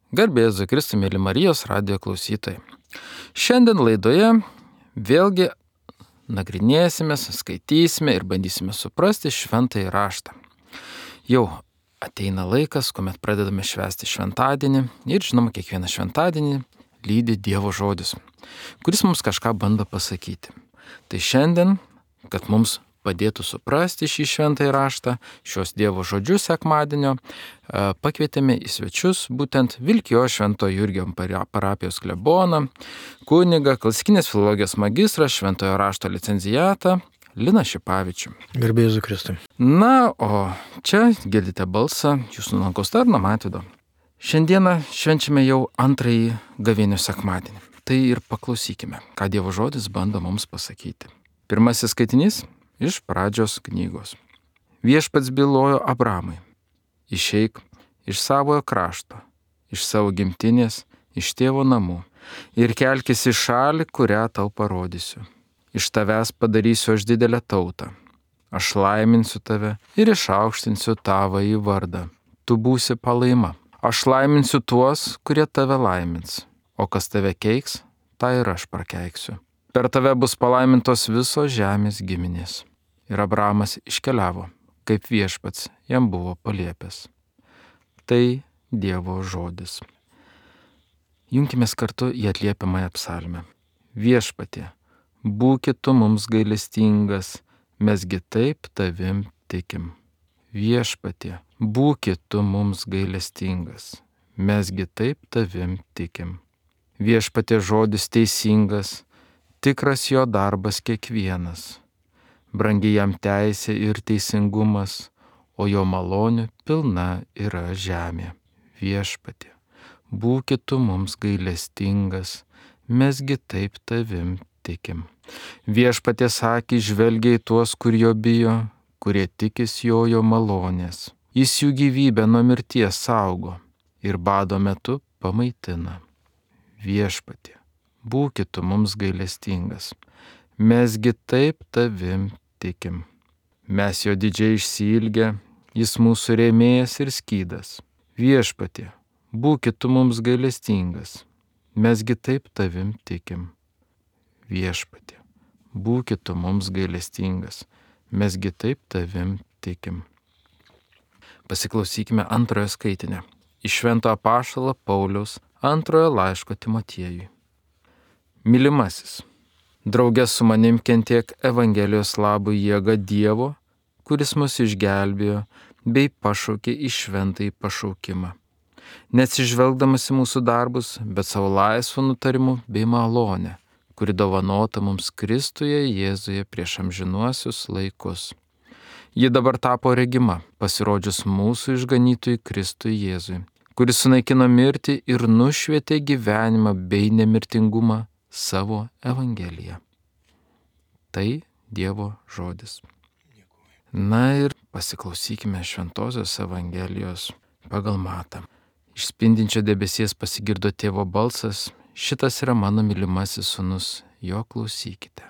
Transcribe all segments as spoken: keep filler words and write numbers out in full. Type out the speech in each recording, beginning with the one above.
Garbė Jėzui Kristui, mėly Marijos radijo klausytojai. Šiandien laidoje vėlgi nagrinėsime, skaitysime ir bandysime suprasti šventąjį raštą. Jau ateina laikas, kuomet pradedame švęsti šventadienį ir žinoma, kiekvieną šventadienį lydi Dievo žodis, kuris mums kažką bando pasakyti. Tai šiandien, kad mums padėtų suprasti šį šventąjį raštą, šios Dievo žodžius sekmadienio, pakvietėme į svečius būtent Vilkijos Švento Jurgio parapijos kleboną, kunigą, klasikinės filologijos magistrą, šventojo rašto licencijatą Liną Šipavičių. Garbė Jėzui Kristui. Na, o čia girdite balsą jūsų nuolankaus tarno Mavydo. Šiandieną švenčiame jau antrąjį gavėnios sekmadienį. Tai ir paklausykime, ką Dievo žodis bando mums pasakyti. Pirmasis skaitinys iš Pradžios knygos. Viešpats bylojo Abramui: išeik iš savojo krašto, iš savo gimtinės, iš tėvo namų ir kelkis į šalį, kurią tau parodysiu. Iš tavęs padarysiu aš didelę tautą. Aš laiminsiu tave ir išaukštinsiu tavąjį vardą. Tu būsi palaima. Aš laiminsiu tuos, kurie tave laimins, o kas tave keiks, tą ir aš prakeiksiu. Per tave bus palaimintos visos žemės giminės. Ir Abramas iškeliavo, kaip viešpats jam buvo paliepęs. Tai Dievo žodis. Junkimės kartu į atliepiamąją psalmę. Viešpatie, būkit tu mums gailestingas, mesgi taip tavim tikim. Viešpatie, būkit tu mums gailestingas, mesgi taip tavim tikim. Viešpatie žodis teisingas, tikras jo darbas kiekvienas. Brangi jam teisė ir teisingumas, o jo malonių pilna yra žemė. Viešpatie, būkit tu mums gailestingas, mesgi taip tavim tikim. Viešpaties akys žvelgia į tuos, kur jo bijo, kurie tikis jo jo malonės. Jis jų gyvybę nuo mirties saugo ir bado metu pamaitina. Viešpatie, būkit tu mums gailestingas, mesgi taip tavim tikim. Mes jo didžiai išsiilgę, jis mūsų rėmėjas ir skydas. Viešpatie, būkit tu mums gailestingas, mesgi taip tavim tikim. Viešpatie, būkit tu mums gailestingas, mesgi taip tavim tikim. Pasiklausykime antrojo skaitinio iš Švento apaštalo Pauliaus antrojo laiško Timotiejui. Mylimasis, drauge su manim kentiek Evangelijos labui jėga Dievo, kuris mus išgelbėjo bei pašaukė į šventąjį pašaukimą. Neatsižvelgdamas į mūsų darbus, bet savo laisvu nutarimu bei malonę, kuri dovanota mums Kristuje Jėzuje prieš amžinuosius laikus. Ji dabar tapo regima, pasirodžius mūsų išganytojui Kristui Jėzui, kuris sunaikino mirtį ir nušvietė gyvenimą bei nemirtingumą savo Evangeliją. Tai Dievo žodis. Na ir pasiklausykime šventosios Evangelijos pagal Matą. Iš spindinčio debesies pasigirdo tėvo balsas: šitas yra mano mylimasis sūnus, jo klausykite.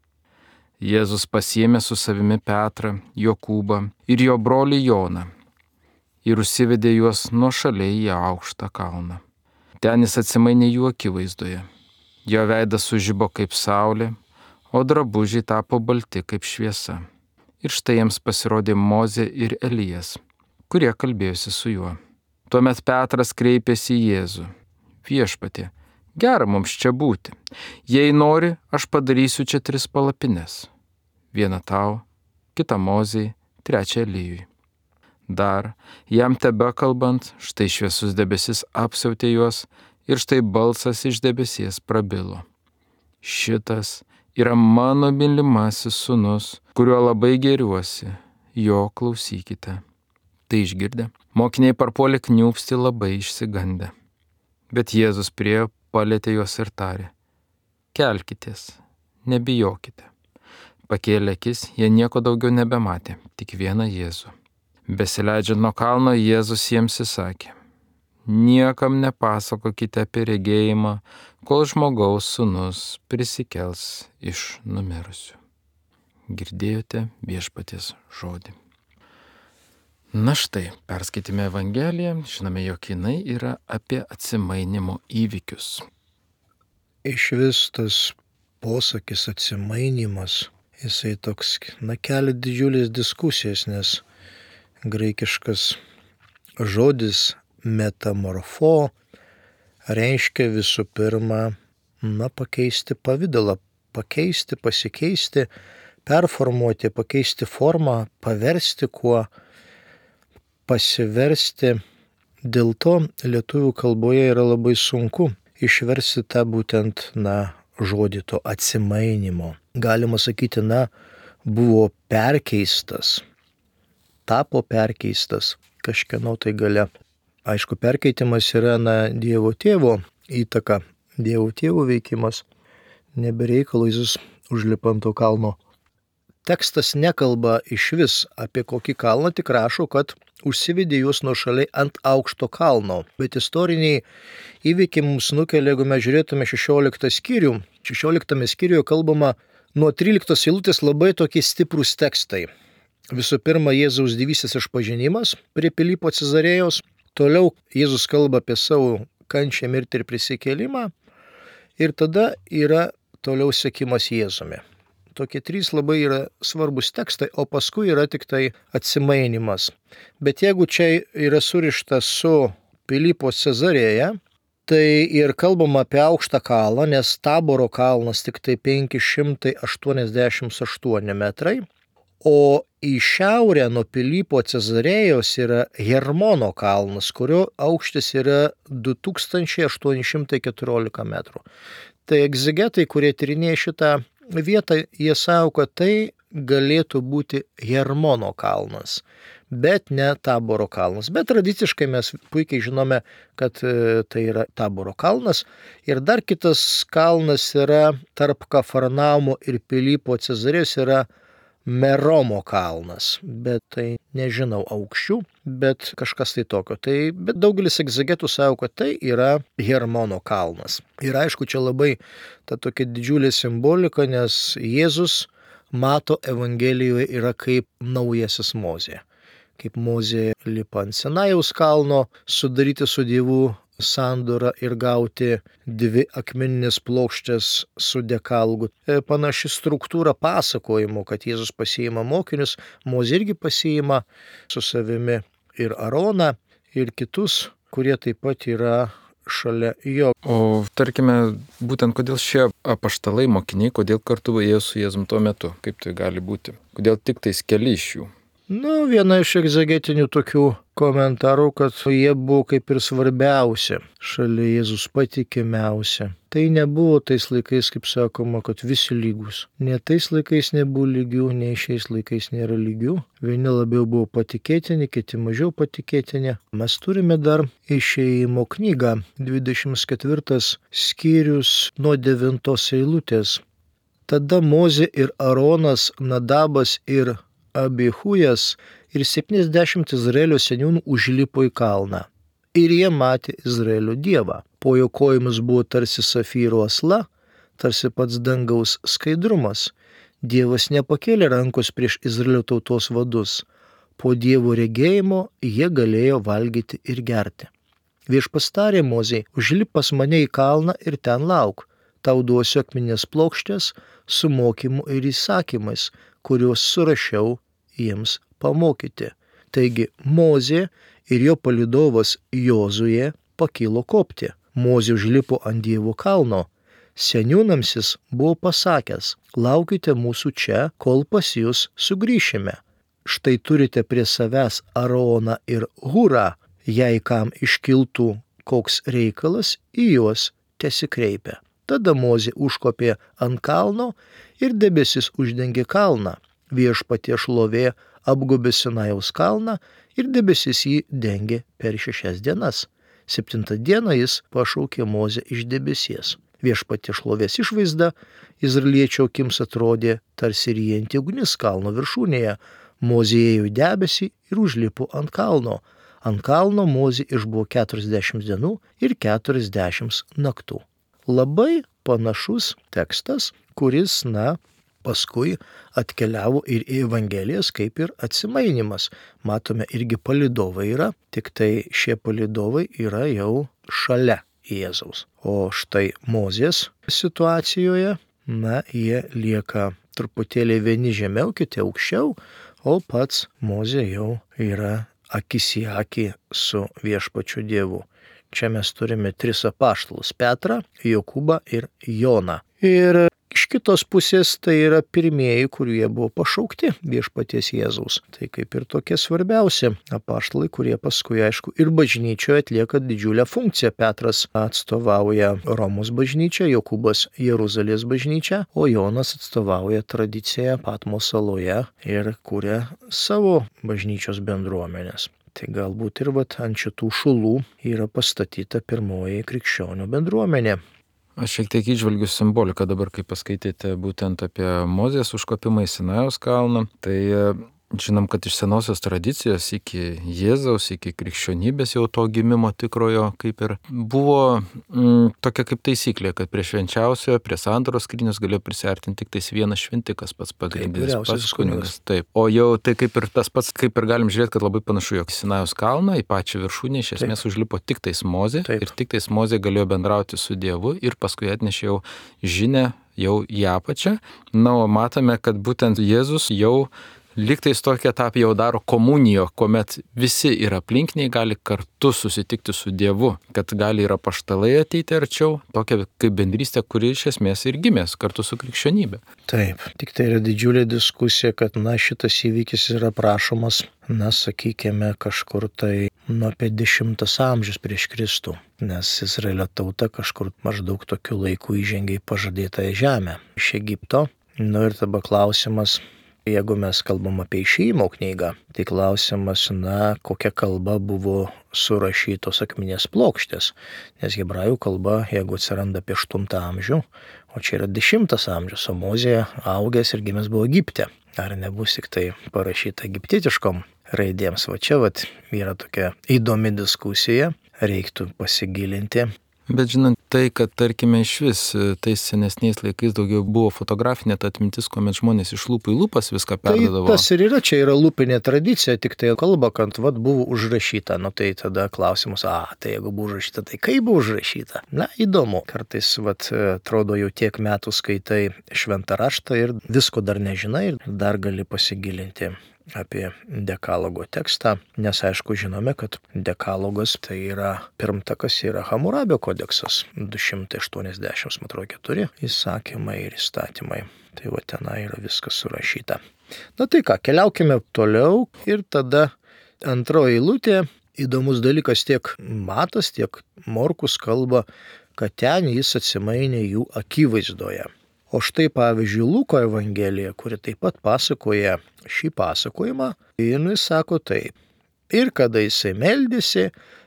Jėzus pasiėmė su savimi Petrą, Jokūbą ir jo brolį Joną ir užsivedė juos nuošaliai į aukštą kalną. Ten jis atsimainė jų akivaizdoje. Jo veidas sužibo kaip saulė, o drabužiai tapo balti kaip šviesa. Ir štai jiems pasirodė Mozė ir Elijas, kurie kalbėjosi su juo. Tuomet Petras kreipėsi į Jėzų: Viešpatie, gera mums čia būti. Jei nori, aš padarysiu čia tris palapines. Vieną tau, kitą Mozei, trečią Elijui. Dar, jam tebekalbant, štai šviesus debesis apsiautė juos ir štai balsas iš debesies prabilo: šitas yra mano mylimasis sūnus, kuriuo labai gėriuosi, jo klausykite. Tai išgirdę, mokiniai parpuolė kniūpsti labai išsigandę. Bet Jėzus priėjo, palietė juos ir tarė: kelkitės, nebijokite. Pakėlė akis, jie nieko daugiau nebematė, tik vieną Jėzų. Besileidžiant nuo kalno, Jėzus jiems įsakė: niekam nepasakokite apie regėjimą, kol žmogaus sūnus prisikels iš numirusių. Girdėjote viešpaties žodį. Na štai, perskaitėme Evangeliją, žinome, jog jinai yra apie atsimainimo įvykius. Iš vis tas posakis atsimainimas, jisai toks, na, kelia didžiulės diskusijas, nes graikiškas žodis metamorfo reiškia visų pirma, na, pakeisti pavydalą, pakeisti, pasikeisti, performuoti, pakeisti formą, paversti kuo, pasiversti. Dėl to lietuvių kalboje yra labai sunku išversti tą būtent, na, žodį to atsimainimo. Galima sakyti, na, buvo perkeistas, tapo perkeistas kažkieno tai gale. Aišku, perkeitimas yra, na, Dievo tėvo įtaka, Dievo tėvo veikimas. Nebereikalo Jėzus užlipa ant to kalno. Tekstas nekalba iš vis apie kokį kalną, tik rašo, kad užsivedė juos nuošaliai ant aukšto kalno. Bet istoriniai įvykiai mums nukelia, jeigu mes žiūrėtume šešioliktą skyrių. šešioliktame skyriuje kalbama nuo tryliktos eilutės labai tokie stiprūs tekstai. Visų pirma, Jėzaus dievystės išpažinimas prie Pilypo Cezarėjos. Toliau Jėzus kalba apie savo kančią, mirtį ir prisikėlimą. Ir tada yra toliau sekimas Jėzumi. Tokie trys labai yra svarbus tekstai, o paskui yra tik tai atsimainimas. Bet jeigu čia yra surišta su Pilypo Cezarėja, tai ir kalbama apie aukštą kalną, nes Taboro kalnas tik tai penki šimtai aštuoniasdešimt aštuoni metrai, o į šiaurę nuo Pilypo Cezarėjos yra Hermono kalnas, kurio aukštis yra du tūkstančiai aštuoni šimtai keturiolika metrų. Tai egzegetai, kurie tyrinėja šitą vietą, jie sako, kad tai galėtų būti Hermono kalnas, bet ne Taboro kalnas. Bet tradiciškai mes puikiai žinome, kad tai yra Taboro kalnas. Ir dar kitas kalnas yra tarp Kafarnaumo ir Pilypo Cezarėjos yra Meromo kalnas, bet tai nežinau aukščių, bet kažkas tai tokio. Tai, bet daugelis egzegetų sako, kad tai yra Hermono kalnas. Ir aišku, čia labai ta tokia didžiulė simbolika, nes Jėzus mato Evangelijoje yra kaip naujasis Mozė. Kaip Mozė lipa ant Sinajaus kalno, sudaryti su Dievu sandorą ir gauti dvi akmeninės plokštės su dekalgu. Panaši struktūra pasakojimo, kad Jėzus pasiima mokinius, Mozė irgi pasiima su savimi ir Aroną, ir kitus, kurie taip pat yra šalia jo. O tarkime, būtent kodėl šie apaštalai mokiniai, kodėl kartu ėjo su Jėzum tuo metu? Kaip tai gali būti? Kodėl tik tais keli iš jų? Nu, viena iš egzegetinių tokių komentarų, kad jie buvo kaip ir svarbiausia, šalia Jėzus patikimiausia. Tai nebuvo tais laikais, kaip sakoma, kad visi lygus. Ne tais laikais nebuvo lygių, nei šiais laikais nėra lygių. Vieni labiau buvo patikėtini, kiti mažiau patikėtini. Mes turime dar Išėjimo knygą, dvidešimt ketvirtas skyrius nuo devintos eilutės. Tada Mozė ir Aronas, Nadabas ir Abihujas ir septyniasdešimt Izraelio seniūnų užlipo į kalną. Ir jie matė Izraelio dievą. Po jo kojomis buvo tarsi safyro asla, tarsi pats dangaus skaidrumas. Dievas nepakėlė rankos prieš Izraelio tautos vadus. Po Dievo regėjimo jie galėjo valgyti ir gerti. Viešpats tarė Mozei, užlip pas mane į kalną ir ten lauk. Tau duosiu akmenės plokštės su mokymu ir įsakymais, kuriuos surašiau jiems pamokyti. Taigi Mozė ir jo palydovas Jozuje pakilo kopti. Mozė užlipo ant Dievo kalno. Seniūnams jis buvo pasakęs, laukite mūsų čia, kol pas jūs sugrįšime. Štai turite prie savęs Aroną ir Hurą, jei kam iškiltų koks reikalas, į juos tesikreipia. Tada Mozė užkopė ant kalno ir debesis uždengė kalną. Viešpaties šlovė apgobė Sinajaus kalną ir debesis jį dengė per šešias dienas. Septintą dieną jis pašaukė Mozę iš debesies. Viešpaties šlovės išvaizda izraeliečio akims atrodė tarsi ryjanti ugnis kalno viršūnėje. Mozė ėjo į debesį ir užlipo ant kalno. Ant kalno Mozė išbuvo keturiasdešimt dienų ir keturiasdešimt naktų. Labai panašus tekstas, kuris, na, paskui atkeliavo ir į Evangelijas kaip ir atsimainimas. Matome, irgi palydovai yra, tik tai šie palydovai yra jau šalia Jėzaus. O štai Mozės situacijoje, na, jie lieka truputėlį vieni žemiau, kiti aukščiau, o pats Mozė jau yra akis į akį su viešpačiu Dievu. Čia mes turime tris apaštalus – Petrą, Jokūbą ir Joną. Ir iš kitos pusės tai yra pirmieji, kurie buvo pašaukti viešpaties Jėzaus. Tai kaip ir tokie svarbiausi apaštalai, kurie paskui, aišku, ir bažnyčioje atlieka didžiulę funkciją. Petras atstovauja Romos bažnyčią, Jokūbas Jeruzalės bažnyčią, o Jonas atstovauja tradiciją Patmos saloje ir kuria savo bažnyčios bendruomenės. Tai galbūt ir vat ant šitų šulų yra pastatyta pirmoji krikščionių bendruomenė. Aš šiek tiek įžvelgiu simboliką dabar, kai paskaitėte būtent apie Mozės užkopimą į Sinajaus kalną. Tai žinom, kad iš senosios tradicijos iki Jėzaus, iki krikščionybės jau to gimimo tikrojo kaip ir buvo mm, tokia kaip taisyklė, kad prie švenčiausiojo, prie sandoros skrynios galėjo prisiartinti tik tais vienas šventikas, pats pagrindinis, pats kunigas. Taip. O jau tai kaip ir tas pats, kaip ir galim žiūrėti, kad labai panašu, jog Sinajaus kalną į pačią viršūnę iš esmės Taip. Užlipo tik tais Mozė Taip. Ir tik tais Mozė galėjo bendrauti su Dievu ir paskui atnešė jau žinią jau į apačią. Na, o matome, kad būtent Jėzus jau lygtais tokia etapą jau daro komunijo, kuomet visi ir aplinkiniai gali kartu susitikti su Dievu, kad gali ir apaštalai ateiti arčiau, tokia kaip bendrystė, kuri iš esmės ir gimės kartu su krikščionybė. Taip, tik tai yra didžiulė diskusija, kad na, šitas įvykis yra prašomas, na, sakykime, kažkur tai nuo apie dešimtas amžius prieš Kristų, nes Izraelio tauta kažkur maždaug tokiu laiku įžengė į pažadėtąją žemę iš Egipto. Nu ir tada klausimas, jeigu mes kalbam apie Išėjimo knygą, tai klausimas, na, kokia kalba buvo surašytos akmenės plokštės, nes hebrajų kalba, jeigu atsiranda apie aštuntą amžių, o čia yra dešimtas amžius, o Mozė augęs ir gimęs buvo Egipte. Ar nebus tik tai parašyta egiptietiškom raidėms? Va čia vat yra tokia įdomi diskusija, reiktų pasigilinti. Bet žinant tai, kad tarkime iš vis tais senesniais laikais daugiau buvo fotografinė ta atmintis, kuomet žmonės iš lūpų į lūpas viską perdodavo. Tai tas ir yra, čia yra lūpinė tradicija, tik tai kalba, kad vat buvo užrašyta. Nu tai tada klausimas, a, tai jeigu buvo užrašyta, tai kaip buvo užrašyta? Na, įdomu. Kartais, vat, atrodo, jau tiek metų skaitai šventą raštą ir visko dar nežinai ir dar gali pasigilinti apie dekalogo tekstą, nes aišku žinome, kad dekalogas tai yra pirmtakas, yra Hamurabio kodeksas, du šimtai aštuoniasdešimt, man atrodo, keturi įsakymai ir įstatymai. Tai va tenai yra viskas surašyta. Na tai ką, keliaukime toliau ir tada antroji eilutė, įdomus dalykas, tiek Matas, tiek Morkus kalba, kad ten jis atsimainė jų akivaizdoje. O štai pavyzdžiui Luko Evangelija, kuri taip pat pasakoja šį pasakojimą, jis sako taip. Ir kada jisai meldėsi,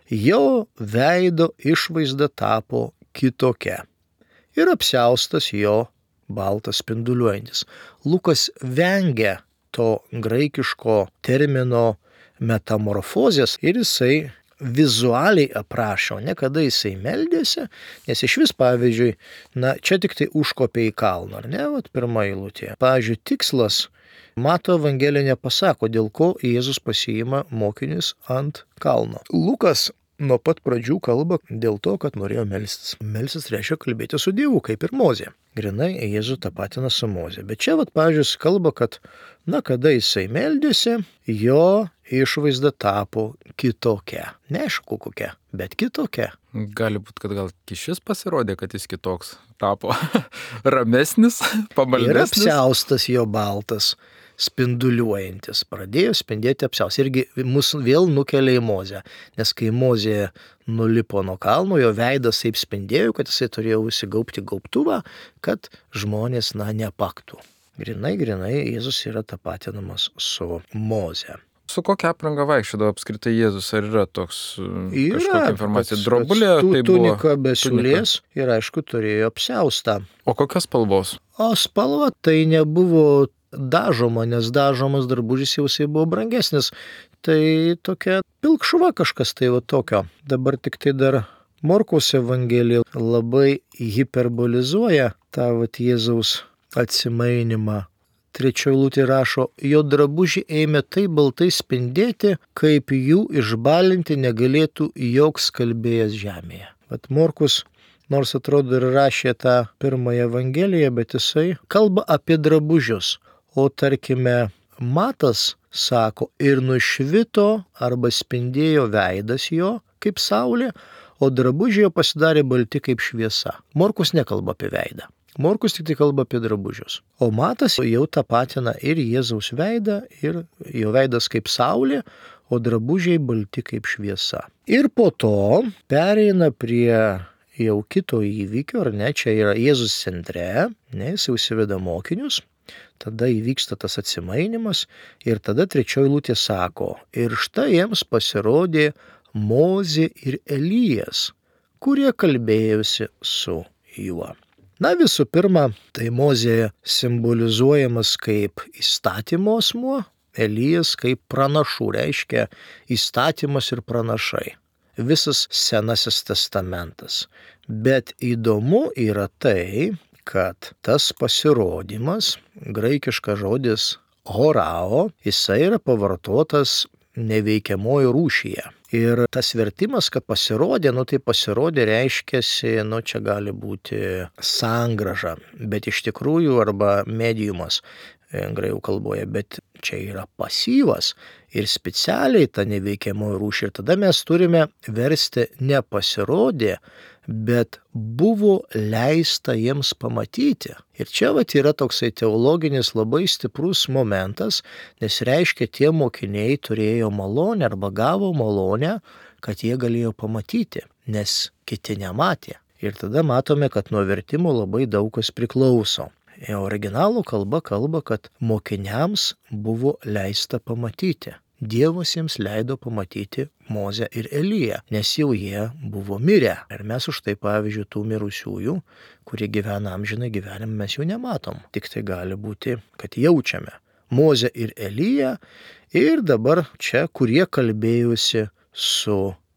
jo veido išvaizda tapo kitokia. Ir apsiaustas jo baltas spinduliuojantis. Lukas vengia to graikiško termino metamorfozės ir jisai vizualiai aprašo, ne kada jisai meldėsi, nes iš vis, pavyzdžiui, na, čia tik tai užkopė į kalną, ar ne, vat pirma eilutė. Pavyzdžiui, tikslas Mato Evangelija nepasako, dėl ko Jėzus pasiima mokinius ant kalno. Lukas nuo pat pradžių kalba dėl to, kad norėjo melstis. Melstis reiškia kalbėti su Dievu, kaip ir Mozė. Grinai Jėzų tapatina su Mozė. Bet čia, vat, pavyzdžiui, kalba, kad, na, kada jisai meldėsi, jo išvaizda tapo kitokia. Neaišku kokia, bet kitokia. Gali būti, kad gal kišis pasirodė, kad jis kitoks tapo ramesnis, pamaldesnis. Ir apsiaustas jo baltas, spinduliuojantis. Pradėjo spindėti apsiaustas. Irgi mus vėl nukelia į Mozę. Nes kai Mozė nulipo nuo kalno, jo veidas taip spindėjo, kad jisai turėjo užsigaubti gaubtuvą, kad žmonės, na, nepaktų. Grinai, grinai, Jėzus yra tapatinamas su Moze. Su kokia apranga vaikščiodavo apskritai Jėzus? Ar yra toks yra, kažkokia informacija? Drobulė, tai tunika be siūlės ir aišku turėjo apsiaustą. O kokios spalvos? O spalva tai nebuvo dažoma, nes dažomas drabužis jau jisai buvo brangesnis. Tai tokia pilkšva kažkas tai va tokio. Dabar tik tai dar Morkaus Evangelija labai hiperbolizuoja tą vat Jėzaus atsimainimą. Trečioji eilutė rašo, jo drabužiai ėmė taip baltai spindėti, kaip jų išbalinti negalėtų joks kalbėjęs žemėje. Vat Morkus, nors atrodo ir rašė tą pirmąją Evangeliją, bet jisai kalba apie drabužius. O tarkime, Matas sako, ir nušvito arba spindėjo veidas jo kaip saulė, o drabužiai jo pasidarė balti kaip šviesa. Morkus nekalba apie veidą. Morkus tik tai kalba apie drabužius. O Matas jau tapatina ir Jėzaus veidą, ir jo veidas kaip saulė, o drabužiai balti kaip šviesa. Ir po to pereina prie jau kito įvykio, ar ne, čia yra Jėzus centre, ne, jis jau įsiveda mokinius, tada įvyksta tas atsimainimas ir tada trečioji eilutė sako, ir štai jiems pasirodė Mozė ir Elijas, kurie kalbėjosi su juo. Na visų pirma, tai Mozė simbolizuojamas kaip įstatymo asmuo, Elijas kaip pranašų, reiškia įstatymas ir pranašai. Visas Senasis testamentas. Bet įdomu yra tai, kad tas pasirodymas, graikiškas žodis horao, jisai yra pavartotas neveikiamoji rūšyje. Ir tas vertimas, kad pasirodė, nu tai pasirodė reiškiasi, nu čia gali būti sangrąža, bet iš tikrųjų arba mediumas graikų kalboje, bet čia yra pasyvas ir specialiai ta neveikiamoji rūšė. Ir tada mes turime versti ne pasirodė, bet buvo leista jiems pamatyti. Ir čia vat yra toksai teologinis labai stiprus momentas, nes reiškia, tie mokiniai turėjo malonę arba gavo malonę, kad jie galėjo pamatyti, nes kiti nematė. Ir tada matome, kad nuo vertimo labai daug kas priklauso. Originalo kalba kalba, kad mokiniams buvo leista pamatyti. Dievas jiems leido pamatyti Mozę ir Eliją, nes jau jie buvo mirę. Ir mes už tai, pavyzdžiui, tų mirusiųjų, kurie gyvena amžinai gyvenimą, mes jų nematom. Tik tai gali būti, kad jaučiame Mozę ir Eliją ir dabar čia, kurie kalbėjosi su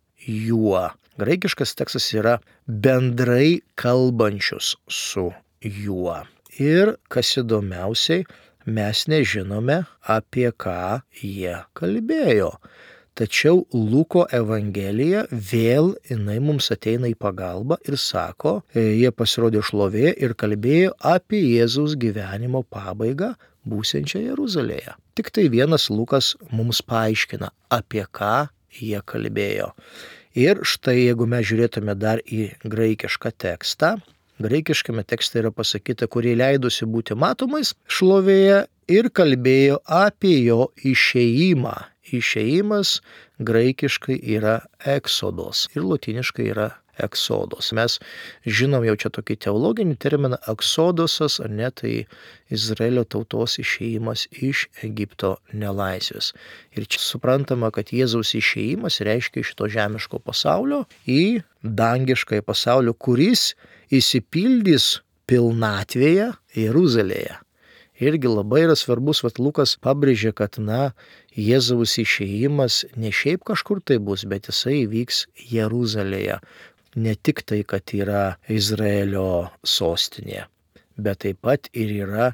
juo. Graikiškas tekstas yra bendrai kalbančius su juo. Ir kas įdomiausiai, mes nežinome, apie ką jie kalbėjo. Tačiau Luko Evangelija vėl jinai mums ateina į pagalbą ir sako, jie pasirodė šlovėje ir kalbėjo apie Jėzaus gyvenimo pabaigą būsiančią Jeruzalėje. Tik tai vienas Lukas mums paaiškina, apie ką jie kalbėjo. Ir štai jeigu mes žiūrėtume dar į graikišką tekstą, graikiškame tekste yra pasakyta, kurie leidosi būti matomais šlovėje ir kalbėjo apie jo išėjimą. Išėjimas graikiškai yra eksodos ir lotyniškai yra eksodos. Mes žinom jau čia tokį teologinį terminą eksodosas, ar ne, tai Izraelio tautos išėjimas iš Egipto nelaisvės. Ir čia suprantama, kad Jėzaus išėjimas reiškia iš to žemiško pasaulio į dangiškąjį pasaulio, kuris įsipildys pilnatvėje Jeruzalėje. Irgi labai yra svarbus, vat Lukas pabrėžė, kad na, Jėzaus išėjimas ne šiaip kažkur tai bus, bet jisai vyks Jeruzalėje. Ne tik tai, kad yra Izraelio sostinė, bet taip pat ir yra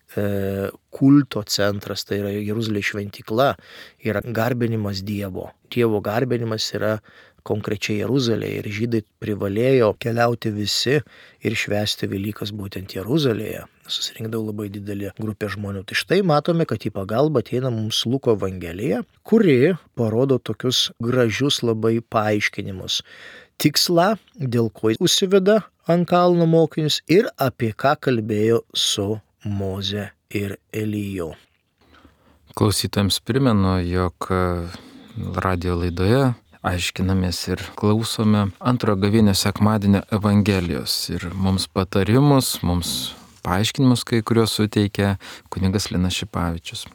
e, kulto centras, tai yra Jeruzalės šventykla, yra garbinimas Dievo. Dievo garbinimas yra konkrečiai Jeruzalėje ir žydai privalėjo keliauti visi ir švęsti Velykas būtent Jeruzalėje. Susirinkdavo labai didelė grupė žmonių. Tai štai matome, kad į pagalbą ateina mums Luko Evangelija, kuri parodo tokius gražius labai paaiškinimus. Tikslą, dėl ko užsiveda ant kalno mokinius ir apie ką kalbėjo su Moze ir Eliju. Klausytams primenu, jog radio laidoje aiškinamės ir klausome antrojo gavėnios sekmadienio Evangelijos ir mums patarimus, mums paaiškinimus kai kuriuos suteikia kunigas Linas Šipavičius.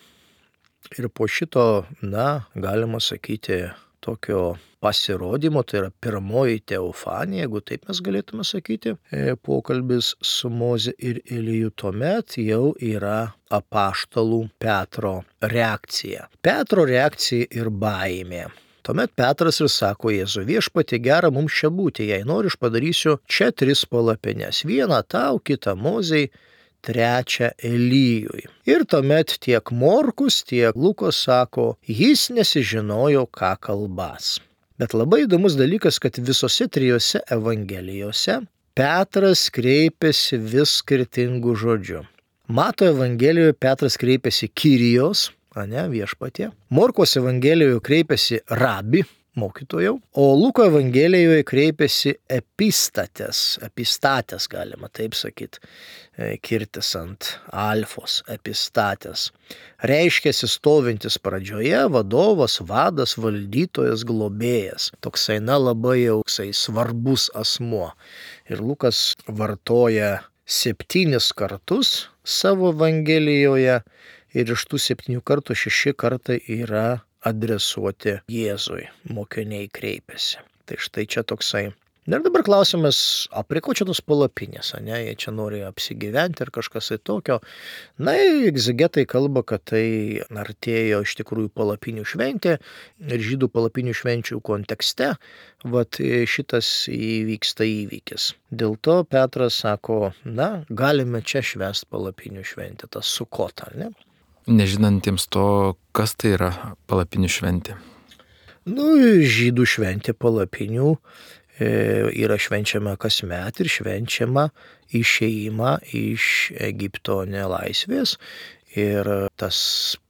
Ir po šito, na, galima sakyti, tokio pasirodymo, tai yra pirmoji teofanija, jeigu taip mes galėtume sakyti, pokalbis su Moze ir Eliju, tuomet jau yra apaštalų Petro reakcija. Petro reakcija ir baimė. Tuomet Petras ir sako Jėzui, viešpatie, gera mums čia būti, jei nori, aš padarysiu čia tris palapines. Vieną tau, kitą Mozei, trečią Elijui. Ir tuomet tiek Morkus, tiek Lukas sako, jis nesižinojo, ką kalbas. Bet labai įdomus dalykas, kad visose trijose evangelijose Petras kreipiasi vis skirtingų žodžių. Mato evangelijoje Petras kreipiasi Kyrijos, ane, viešpatie. Morkos evangelijoje kreipiasi Rabi, mokytojau, o Luko evangelijoje kreipiasi epistates, epistates galima taip sakyti, kirtis ant alfos, epistates. Reiškiasi stovintis pradžioje, vadovas, vadas, valdytojas, globėjas. Toksai, na, labai jauksai svarbus asmuo. Ir Lukas vartoja septynis kartus savo evangelijoje ir iš tų septynių kartų šeši kartai yra adresuoti Jėzui, mokiniai kreipiasi. Tai štai čia toksai. Ir dabar klausimas, o prie ko čia tos palapinės, ne? Jie čia nori apsigyventi ir kažkas tai tokio. Na, egzegetai kalba, kad tai artėjo iš tikrųjų palapinių šventė ir žydų palapinių švenčių kontekste, vat šitas įvyksta įvykis. Dėl to Petras sako, na, galime čia švęsti palapinių šventę, tas Sukotą, ne? Nežinantiems to, kas tai yra palapinių šventė. Nu, žydų šventė palapinių e, yra švenčiama kasmet ir švenčiama išėjimą iš Egipto nelaisvės. Ir tas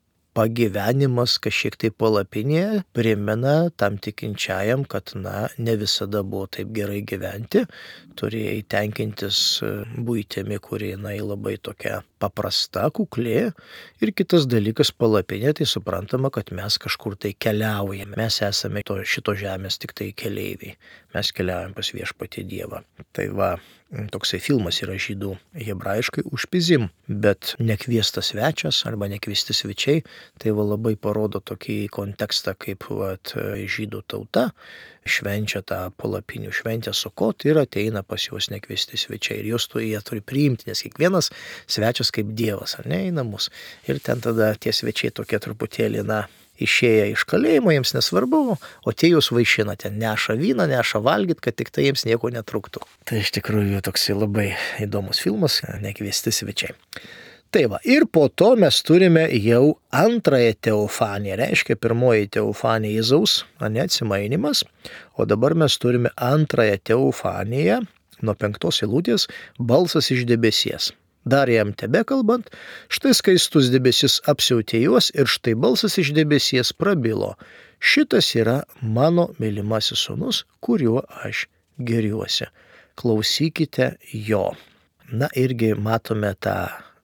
pagyvenimas kažkiek tai palapinėje primena tam tikinčiajam, kad, na, ne visada buvo taip gerai gyventi. Turėjai tenkintis buitimi, kuri, na, labai tokia paprasta, kuklė. Ir kitas dalykas palapinė, tai suprantama, kad mes kažkur tai keliaujame. Mes esame to, šito žemės tik tai keleiviai. Mes keliaujam pas viešpatį Dievą. Tai va, toksai filmas yra žydų hebrajiškai užpizim, bet nekviestas svečias arba nekviesti svečiai, tai va labai parodo tokį kontekstą, kaip vat, žydų tauta švenčia tą palapinių šventę Sukot ir ateina pas juos nekviesti svečiai. Ir juos tu, jie turi priimti, nes kiekvienas svečias kaip Dievas, ar ne, į namus. Ir ten tada tie svečiai tokie truputėlį, na, išėję iš kalėjimo, jiems nesvarbu, o tie jūs vaišina, ten neša vyną, neša valgyt, kad tik tai jiems nieko netruktų. Tai iš tikrųjų toks labai įdomus filmas, nekviesti svečiai. Tai va, ir po to mes turime jau antrąją teofaniją, reiškia pirmoji teofanija Jėzaus, ane, atsimainimas, o dabar mes turime antrąją teofaniją, nuo penktos eilutės, balsas iš debesies. Dar jam tebe kalbant, štai skaistus debesis apsiautė juos ir štai balsas iš debesies prabilo. Šitas yra mano mylimasis sūnus, kuriuo aš gėriuosi. Klausykite jo. Na irgi matome tą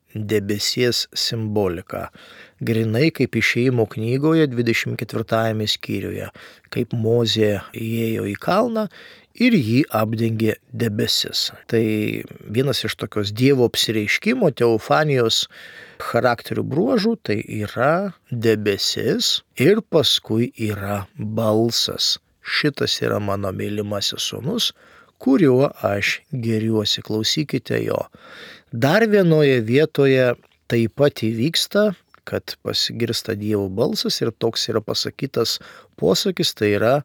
debesies simboliką. Grinai kaip Išėjimo knygoje dvidešimt ketvirtajame skyriuje, kaip Mozė įėjo į kalną ir jį apdengė debesis. Tai vienas iš tokios Dievo apsireiškimo, teofanijos charakterių bruožų, tai yra debesis ir paskui yra balsas. Šitas yra mano mylimasis sūnus, kuriuo aš gėriuosi, klausykite jo. Dar vienoje vietoje taip pat įvyksta, kad pasigirsta Dievo balsas ir toks yra pasakytas posakis, tai yra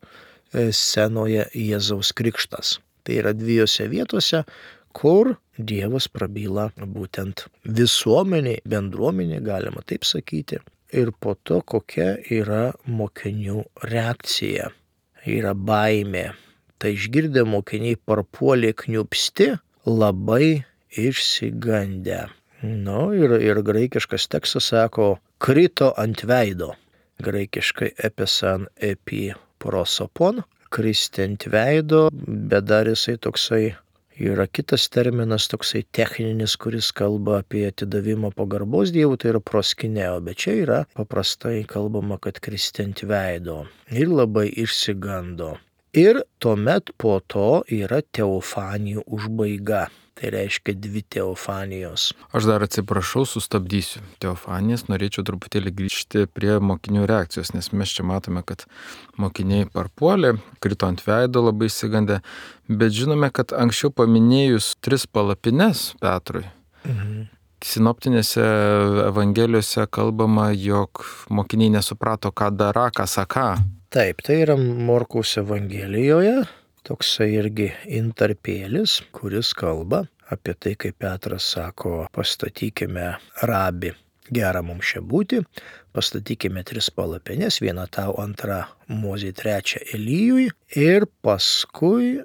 scenoje Jėzaus krikštas. Tai yra dviejose vietose, kur Dievas prabyla būtent visuomeniai, bendruomeniai, galima taip sakyti. Ir po to kokia yra mokinių reakcija. Yra baimė. Tai išgirdę mokiniai parpuolė kniupsti, labai išsigandę. Nu, ir, ir graikiškas tekstas sako, krito ant veido. Graikiškai episan epi prosopon, kristi ant veido, bet dar jisai toksai, yra kitas terminas, toksai techninis, kuris kalba apie atidavimą pagarbos Dievui, tai yra proskineo, bet čia yra paprastai kalbama, kad kristi ant veido. Ir labai išsigando. Ir tuomet po to yra teofanijų užbaiga. Tai reiškia dvi teofanijos. Aš dar atsiprašau, sustabdysiu teofanijas, norėčiau truputėlį grįžti prie mokinių reakcijos, nes mes čia matome, kad mokiniai parpuolė, krito ant veido labai išsigandę, bet žinome, kad anksčiau paminėjus tris palapines Petrui, mhm. Sinoptinėse evangelijose kalbama, jog mokiniai nesuprato, ką dara, ką saka. Taip, tai yra Morkaus evangelijoje. Toksai irgi intarpėlis, kuris kalba apie tai, kaip Petras sako, pastatykime rabį, gera mums čia būti, pastatykime tris palapines, vieną tau, antrą Mozei, trečią Elijui. Ir paskui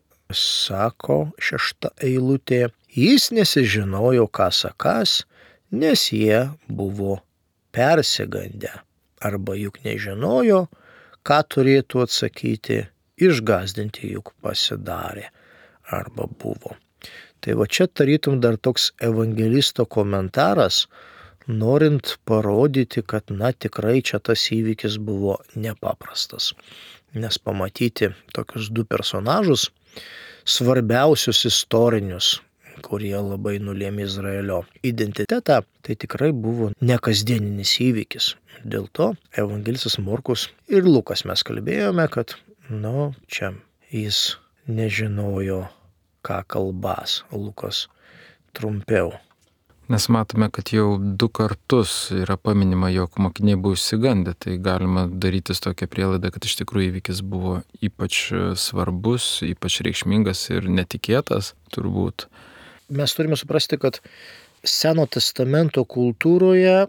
sako šešta eilutė, jis nesižinojo, ką sakas, nes jie buvo persigandę. Arba juk nežinojo, ką turėtų atsakyti, išgąsdinti juk pasidarė arba buvo. Tai va čia tarytum dar toks evangelisto komentaras, norint parodyti, kad na tikrai čia tas įvykis buvo nepaprastas. Nes pamatyti tokius du personažus, svarbiausius istorinius, kurie labai nulėmė Izraelio identitetą, tai tikrai buvo nekasdieninis įvykis. Dėl to evangelistas Morkus ir Lukas mes kalbėjome, kad nu čia jis nežinojo, ką kalbas. Lukas trumpiau. Nes matome, kad jau du kartus yra paminima, jog mokiniai buvo išsigandę, tai galima darytis tokią prielaidą, kad iš tikrųjų įvykis buvo ypač svarbus, ypač reikšmingas ir netikėtas, turbūt. Mes turime suprasti, kad Seno testamento kultūroje,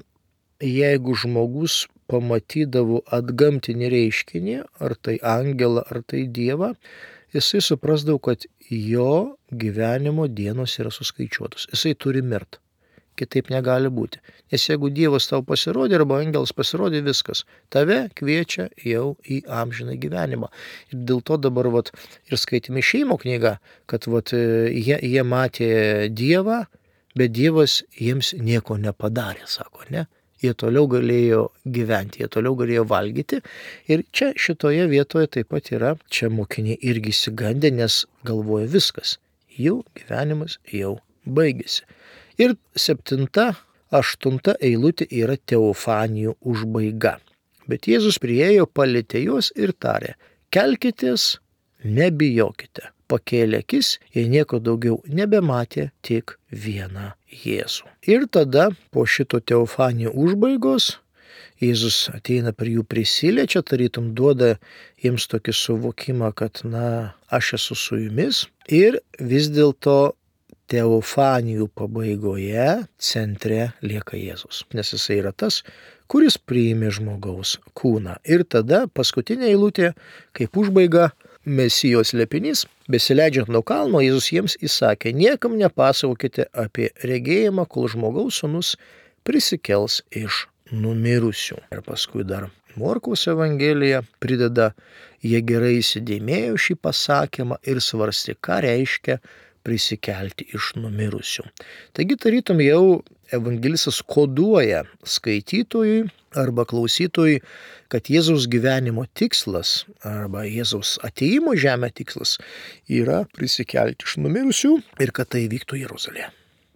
jeigu žmogus pamatydavo atgamtinį reiškinį, ar tai angelą, ar tai dievą, jisai suprasdavo, kad jo gyvenimo dienos yra suskaičiuotos. Jisai turi mirt. Kitaip negali būti. Nes jeigu Dievas tau pasirodė arba angelas pasirodė, viskas. Tave kviečia jau į amžiną gyvenimą. Ir dėl to dabar vat, ir skaitėme Išėjimo knygą, kad vat, jie, jie matė Dievą, bet Dievas jiems nieko nepadarė, sako, ne? Jie toliau galėjo gyventi, jie toliau galėjo valgyti. Ir čia šitoje vietoje taip pat yra, čia mokiniai irgi išsigandę, nes galvoja viskas. Jų gyvenimas jau baigėsi. Ir septinta, aštunta eilutė yra teofanijų užbaiga. Bet Jėzus priėjo, palietė juos ir tarė, kelkitės, nebijokite. Pakėlė akis ir nieko daugiau nebematė, tik vieną Jėzų. Ir tada po šito teofanijų užbaigos Jėzus ateina per jų prisiliečia, tarytum duoda jiems tokį suvokimą, kad na, aš esu su jumis. Ir vis dėlto teofanijų pabaigoje centre lieka Jėzus, nes jisai yra tas, kuris priėmė žmogaus kūną. Ir tada paskutinė eilutė, kaip užbaiga, Mesijos slėpinys, besileidžiant nuo kalno, Jėzus jiems įsakė, niekam nepasakokite apie regėjimą, kol žmogaus sūnus prisikels iš numirusių. Ir paskui dar Morkaus Evangelija prideda, jie gerai įsidėmėjo šį pasakymą ir svarstė, ką reiškia prisikelti iš numirusių. Taigi tarytum jau evangelistas koduoja skaitytojui arba klausytojui, kad Jėzaus gyvenimo tikslas arba Jėzaus atėjimo žemė tikslas yra prisikelti iš numirusių ir kad tai vyktų Jeruzalėje.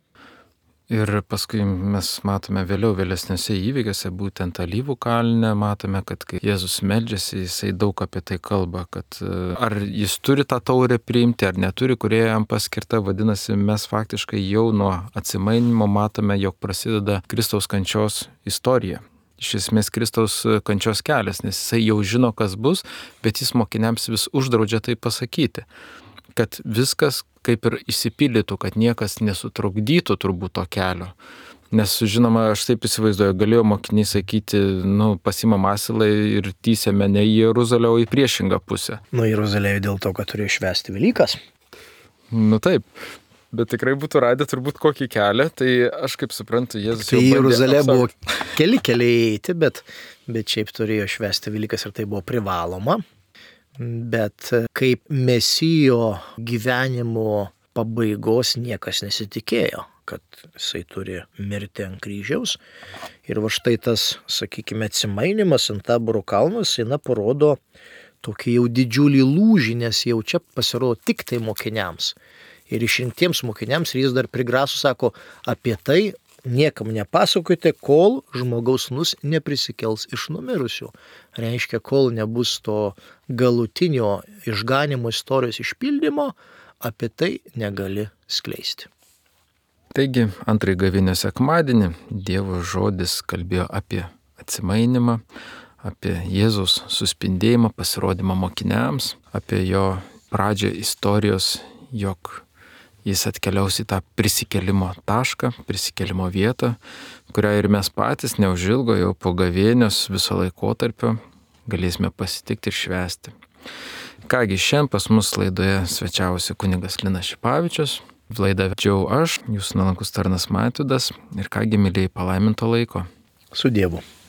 Ir paskui mes matome vėliau vėlesniuose įvykiuose, būtent Alyvų kalne, matome, kad kai Jėzus meldžiasi, jisai daug apie tai kalba, kad ar jis turi tą taurę priimti, ar neturi, kurie jam paskirta, vadinasi, mes faktiškai jau nuo atsimainymo matome, jog prasideda Kristaus kančios istorija. Iš esmės Kristaus kančios kelias, nes jisai jau žino, kas bus, bet jis mokiniams vis uždraudžia tai pasakyti. Kad viskas kaip ir išsipildytų, kad niekas nesutrukdytų turbūt to kelio. Nes, žinoma, aš taip įsivaizduoju, galėjo mokiniai sakyti, nu, pasimam asilą ir tysėme ne į Jeruzalę, o į priešingą pusę. Nu, Jeruzalėje dėl to, kad turėjo švęsti Velykas. Nu taip, bet tikrai būtų radę turbūt kokį kelią, tai aš kaip suprantu, Jėzus tai jau bandė... Tai Jeruzalė buvo keli keliai eiti, bet, bet šiaip turėjo švęsti Velykas ir tai buvo privaloma. Bet kaip Mesijo gyvenimo pabaigos niekas nesitikėjo, kad jisai turi mirti ant kryžiaus. Ir va štai tas, sakykime, atsimainimas ant Taboro kalno, jisai parodo tokį jau didžiulį lūžį, nes jau čia pasirodo tik tai mokiniams. Ir išrinktiems mokiniams, ir jis dar prigraso, sako, apie tai niekam nepasakokite, kol žmogaus sūnus neprisikels iš numirusių. Reiškia, kol nebus to galutinio išganimo istorijos išpildymo, apie tai negali skleisti. Taigi, antrąjį gavėnios sekmadienį Dievo žodis kalbėjo apie atsimainimą, apie Jėzaus suspindėjimą, pasirodymą mokiniams, apie jo pradžią istorijos, jog Jis atkeliaus į tą prisikėlimo tašką, prisikėlimo vietą, kurią ir mes patys neužilgo jau po gavėnios viso laikotarpio galėsime pasitikti ir švęsti. Kągi, šiandien pas mus laidoje svečiavosi kunigas Linas Šipavičius, laidą vedžiau aš, jūsų nuolankus tarnas Maitvydas, ir kągi, mylėjai, palaiminto laiko. Su Dievu.